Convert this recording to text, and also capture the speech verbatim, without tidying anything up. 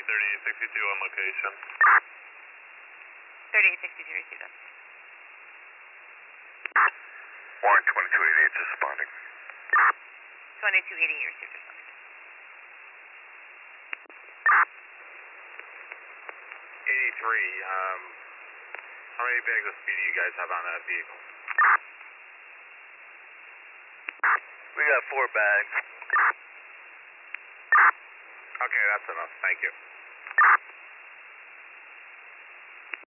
thirty-eight sixty-two on location. thirty-eight sixty-two, received it. Warren twenty-two eighty-eight is responding. twenty-two eighty-eight, received it. eighty-three, um, how many bags of speed do you guys have on that vehicle? We got four bags. Okay, that's enough. Thank you.